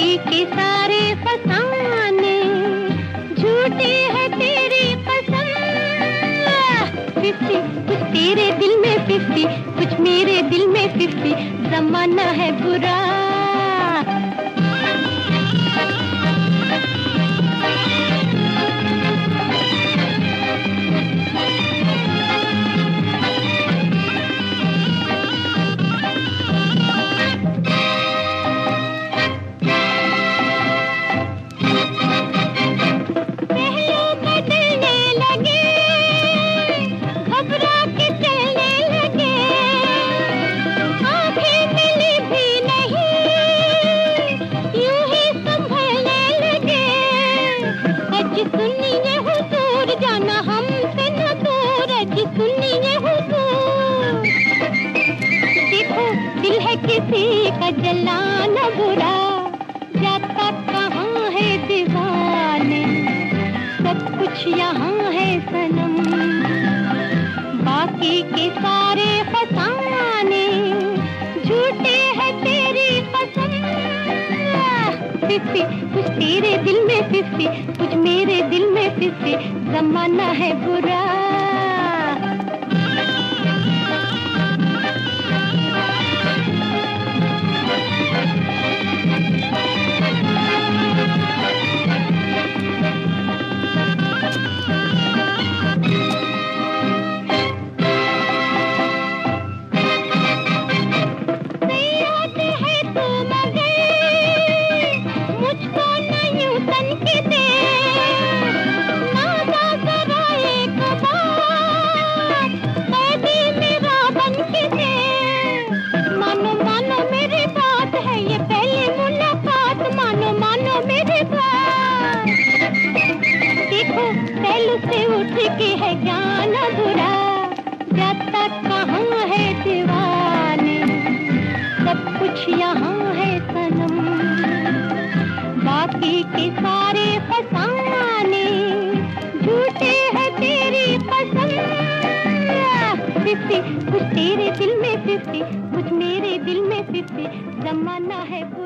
बाकी के सारे फसाने झूठे हैं तेरी कसम। 50 कुछ तेरे दिल में 50, कुछ मेरे दिल में 50, जमाना है बुरा। सुनिए हुजूर जाना हमसे न दूर, जी सुनिए हुजूर। देखो दिल है किसी का जलाना बुरा, जाता कहाँ है दीवाने, सब कुछ यहाँ है सनम। बाकी के सारे फसाने झूठे हैं तेरी कसम। 50 कुछ तेरे दिल में 50, कुछ मेरे दिल में 50, जमाना है बुरा। देखो पहलू से उठ के है जाना बुरा, जाता कहाँ है दीवाने, सब कुछ यहाँ है सनम। बाकी के सारे फसाने झूठे हैं तेरी कसम। 50 कुछ तेरे दिल में 50, कुछ मेरे दिल में 50, जमाना है